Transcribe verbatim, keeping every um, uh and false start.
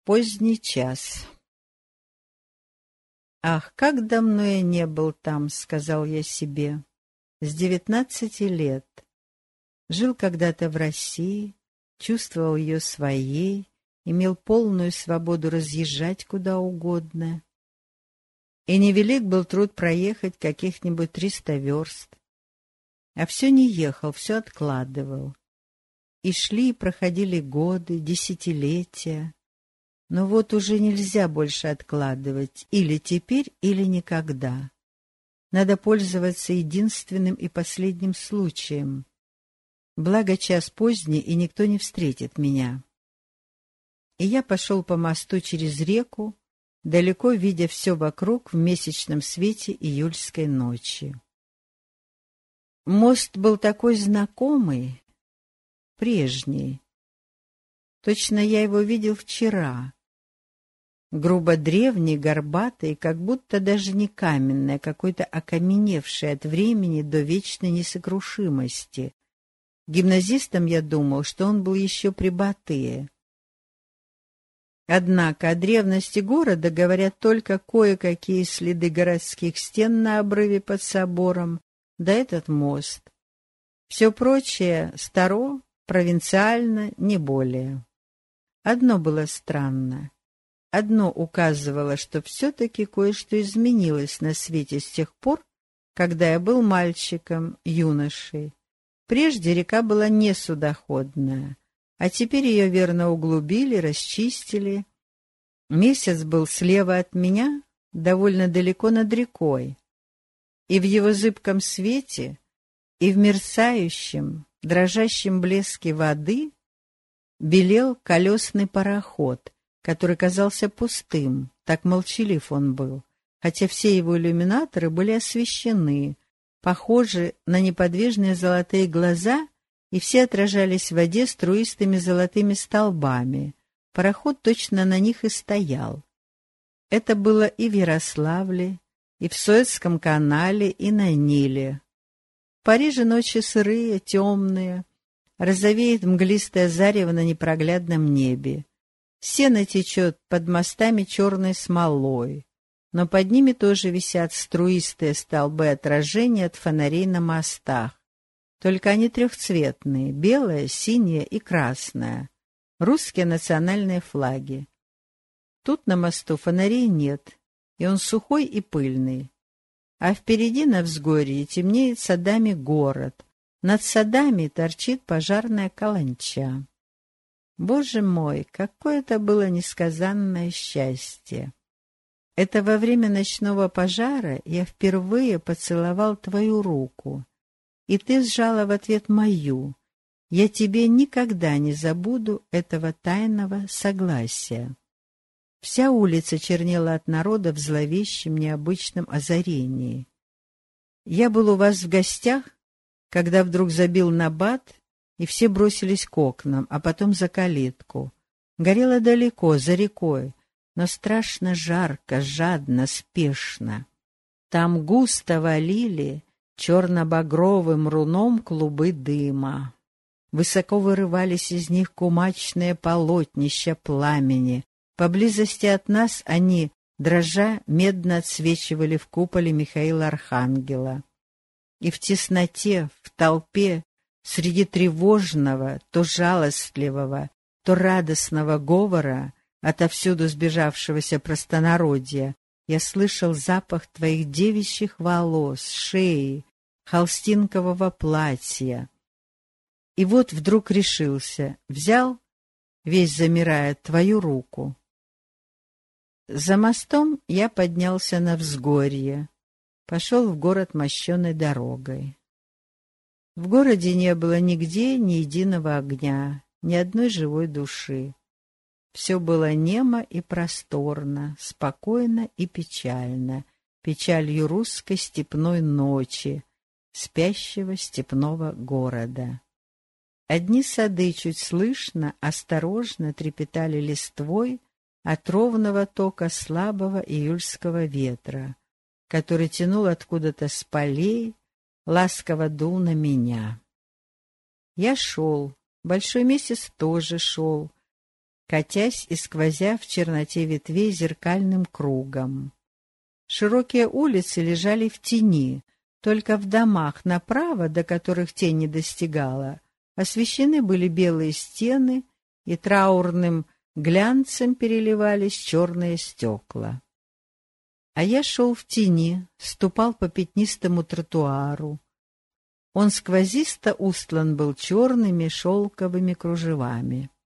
поздний час. «Ах, как давно я не был там», — сказал я себе, — «с девятнадцати лет. Жил когда-то в России, чувствовал ее своей, имел полную свободу разъезжать куда угодно. И невелик был труд проехать каких-нибудь триста верст. А все не ехал, все откладывал. И шли и проходили годы, десятилетия. Но вот уже нельзя больше откладывать, или теперь, или никогда. Надо пользоваться единственным и последним случаем. Благо час поздний, и никто не встретит меня». И я пошел по мосту через реку, далеко видя все вокруг в месячном свете июльской ночи. Мост был такой знакомый, прежний. Точно я его видел вчера. Грубо древний, горбатый, как будто даже не каменный, а какой-то окаменевший от времени до вечной несокрушимости. Гимназистом я думал, что он был еще при Батыя. Однако о древности города говорят только кое-какие следы городских стен на обрыве под собором, да этот мост. Все прочее старо, провинциально, не более. Одно было странно. Одно указывало, что все-таки кое-что изменилось на свете с тех пор, когда я был мальчиком, юношей. Прежде река была не судоходная, а теперь ее верно углубили, расчистили. Месяц был слева от меня, довольно далеко над рекой, и в его зыбком свете, и в мерцающем, дрожащем блеске воды белел колесный пароход, который казался пустым, так молчалив он был, хотя все его иллюминаторы были освещены, похожи на неподвижные золотые глаза, и все отражались в воде струистыми золотыми столбами. Пароход точно на них и стоял. Это было и в Ярославле, и в Суэцком канале, и на Ниле. В Париже ночи сырые, темные, розовеет мглистое зарево на непроглядном небе. Сено течет под мостами черной смолой, но под ними тоже висят струистые столбы отражения от фонарей на мостах. Только они трехцветные — белое, синее и красное. Русские национальные флаги. Тут на мосту фонарей нет, и он сухой и пыльный. А впереди на взгорье темнеет садами город. Над садами торчит пожарная каланча. Боже мой, какое это было несказанное счастье! Это во время ночного пожара я впервые поцеловал твою руку, и ты сжала в ответ мою. Я тебе никогда не забуду этого тайного согласия. Вся улица чернела от народа в зловещем необычном озарении. Я был у вас в гостях, когда вдруг забил набат, и все бросились к окнам, а потом за калитку. Горело далеко, за рекой, но страшно жарко, жадно, спешно. Там густо валили черно-багровым руном клубы дыма. Высоко вырывались из них кумачные полотнища пламени. Поблизости от нас они, дрожа, медно отсвечивали в куполе Михаила Архангела. И в тесноте, в толпе, среди тревожного, то жалостливого, то радостного говора, отовсюду сбежавшегося простонародья, я слышал запах твоих девичьих волос, шеи, холстинкового платья. И вот вдруг решился, взял, весь замирая, твою руку. За мостом я поднялся на взгорье, пошел в город мощеной дорогой. В городе не было нигде ни единого огня, ни одной живой души. Все было немо и просторно, спокойно и печально, печалью русской степной ночи, спящего степного города. Одни сады чуть слышно, осторожно трепетали листвой от ровного тока слабого июльского ветра, который тянул откуда-то с полей, ласково дул на меня. Я шел, большой месяц тоже шел, катясь и сквозя в черноте ветвей зеркальным кругом. Широкие улицы лежали в тени, только в домах направо, до которых тень не достигала, освещены были белые стены, и траурным глянцем переливались черные стекла. А я шел в тени, ступал по пятнистому тротуару. Он сквозисто устлан был черными шелковыми кружевами.